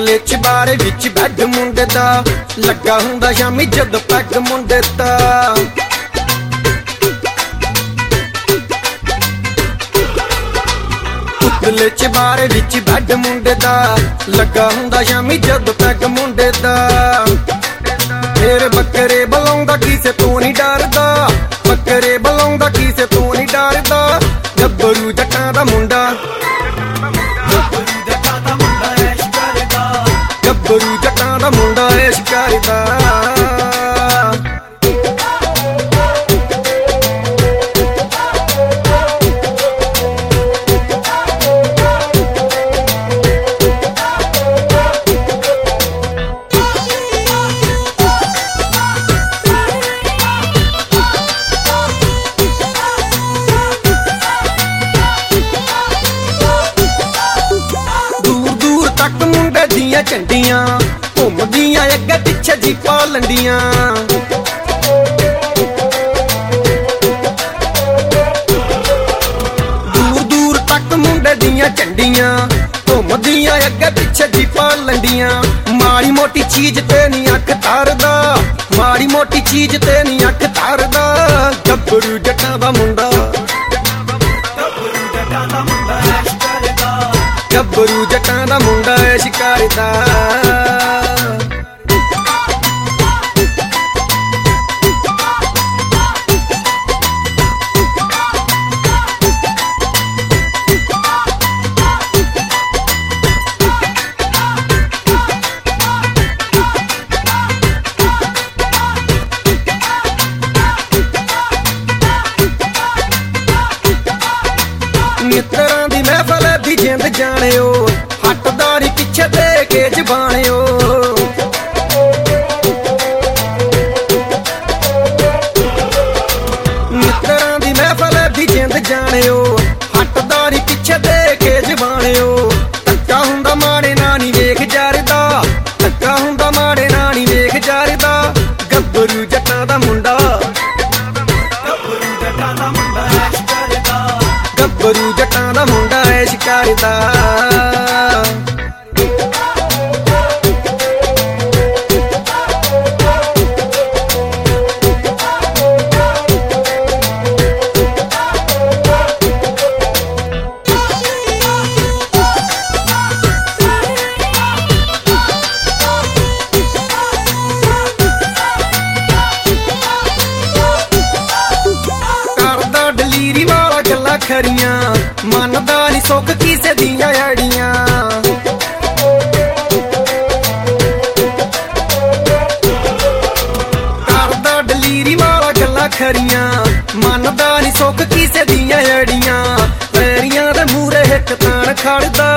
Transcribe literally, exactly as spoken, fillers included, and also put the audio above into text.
ਉਤਲੇ ਚਬਾਰੇ ਵਿੱਚ ਬੈੱਡ ਮੁੰਡੇ ਦਾ ਲੱਗਾ ਹੁੰਦਾ ਸ਼ਾਮੀ ਜਦ ਪੈਗ ਮੁੰਡੇ ਦਾ। ਉਤਲੇ ਚਬਾਰੇ ਵਿੱਚ ਬੈੱਡ ਮੁੰਡੇ ਦਾ ਲੱਗਾ ਹੁੰਦਾ ਸ਼ਾਮੀ ਜਦ ਪੈਗ ਮੁੰਡੇ ਦਾ। ਫੇਰ ਬੱਕਰੇ ਬੁਲਾਉਂਦਾ ਕਿਸੇ ਤੋਂ ਨਹੀਂ ਡਰਦਾ, ਬੱਕਰੇ ਬੁਲਾਉਂਦਾ ਕਿਸੇ ਤੋਂ ਨਹੀਂ ਡਰਦਾ। ਗੱਭਰੂ ਜੱਟਾਂ ਦਾ ਮੁੰਡਾ, ਗੱਭਰੂ ਜੱਟਾਂ ਦਾ ਮੁੰਡਾ ਐਸ਼ ਕਰਦਾ, ਗੱਭਰੂ ਜੱਟਾਂ ਦਾ ਮੁੰਡਾ ਐਸ਼ ਕਰਦਾ। ਦੀਆਂ ਝੰਡੀਆਂ ਘੁੰਮਦੀਆਂ ਅੱਗੇ ਪਿੱਛੇ ਜੀਪਾਂ ਲੰਡੀਆਂ। ਦੂਰ ਦੂਰ ਤੱਕ ਮੁੰਡੇ ਦੀਆਂ ਝੰਡੀਆਂ ਘੁੰਮਦੀਆਂ ਅੱਗੇ ਪਿੱਛੇ ਜੀਪਾਂ ਲੰਡੀਆਂ। ਮਾੜੀ ਮੋਟੀ ਚੀਜ਼ ਤੇ ਨਹੀਂ ਅੱਖ ਧਰਦਾ, ਮਾੜੀ ਮੋਟੀ ਚੀਜ਼ ਤੇ ਨਹੀਂ ਅੱਖ ਧਰਦਾ। ਗੱਭਰੂ ਜੱਟਾਂ ਦਾ ਮੁੰਡਾ, ਗੱਭਰੂ ਜੱਟਾਂ ਦਾ ਮੁੰਡਾ ਐਸ਼ ਕਰਦਾ, ਗੱਭਰੂ ਜੱਟਾਂ ਦਾ ਮੁੰਡਾ ਐਸ਼ ਕਰਦਾ। ਮਿੱਤਰਾਂ ਦੀ ਮਹਿਫਲ ਦੀ ਜਿੰਦ ਜਾਣਿਓ, ਹੱਟਦਾਰੀ ਪਿੱਛੇ ਦੇ ਕੇ ਜ਼ਬਾਨਿਓ। ਮਿੱਤਰਾਂ ਦੀ ਮਹਿਫਲ ਦੀ ਜਿੰਦ ਜਾਣਿਓ, ਹੱਟਦਾਰੀ ਪਿੱਛੇ ਦੇ ਕੇ ਜ਼ਬਾਨਿਓ। ਧੱਕਾ ਹੁੰਦਾ ਮਾੜੇ ਨਾ ਨੀ ਵੇਖ ਜਰਦਾ, ਧੱਕਾ ਹੁੰਦਾ ਮਾੜੇ ਨਾ ਨੀ ਵੇਖ ਜਰਦਾ। ਗੱਭਰੂ ਜੱਟਾਂ ਦਾ ਮੁੰਡਾ, ਗੱਭਰੂ ਜੱਟਾਂ ਦਾ ਮੁੰਡਾ ਐਸ਼ ਕਰਦਾ, ਗੱਭਰੂ ਜੱਟਾਂ ਦਾ ਮੁੰਡਾ ਐਸ਼ ਕਰਦਾ। ਕਰਦਾ ਡਲੀਰੀ ਵਾਲਾ ਗੱਲਾਂ ਖਰੀਆਂ, ਮੰਨਦਾ ਨੀ ਸੁੱਖ ਕਿਸੇ ਦੀਆਂ ਅੜੀਆਂ। ਕਰਦਾ ਡਲੀਰੀ ਵਾਲਾ ਗੱਲਾਂ ਖਰੀਆਂ, ਮੰਨਦਾ ਨੀ ਸੁੱਖ ਕਿਸੇ ਦੀਆਂ ਅੜੀਆਂ। ਪੈਰੀਆਂ ਦੇ ਮੂਹਰੇ ਹਿੱਕ ਤਾਣ ਖੜਦਾ,